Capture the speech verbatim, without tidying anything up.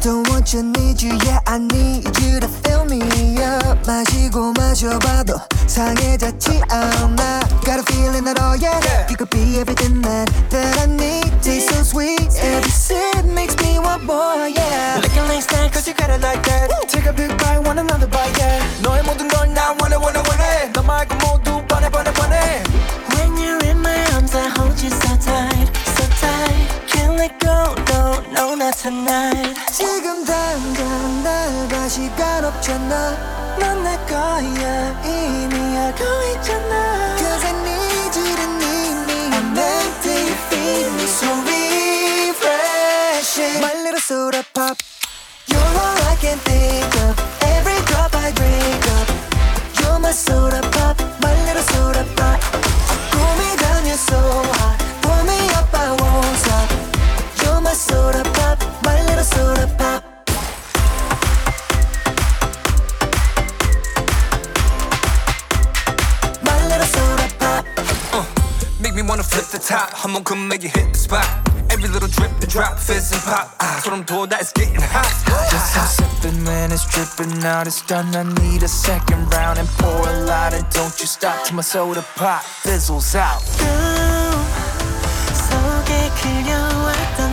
Don't want you, need you, yeah I need you to fill me up. 마시고 마셔봐도 상해졌지 않아. Got a feeling that oh yeah, yeah. You could be everything that, that I need. Taste so sweet, every sip makes me want more, yeah. Licking like snacks, cause you got it like that. Take a big bite, want another bite, yeah. 너의 모든 걸 나 원해 원해 원해. 너 말고 모두 뻔해 뻔해 뻔해. When you're in my arms I hold you so tight, so tight. Can't let go, no, no, not tonight. 지금 당장 날 봐 시간 없잖아. 넌 내 거야 이미 알고 있잖아. Cause I need you to need me. I'm empty, you feed me so refreshing. My little soda pop. You're all I can think of. Every drop I drink up. You're my soda pop, my little soda pop. Cool me down, you're so hot. Pull me up, I won't stop. You're my soda pop, my little soda pop. My little soda pop. uh, Make me wanna flip the top. 한번 come make you hit the spot. Every little drip, the drop, fizz and pop. 아, 소름 돋아, it's getting hot. Just stop sipping when it's dripping out. It's done, I need a second round. And pour a lot and don't you stop till my soda pop fizzles out. 꿈 속에 그려왔던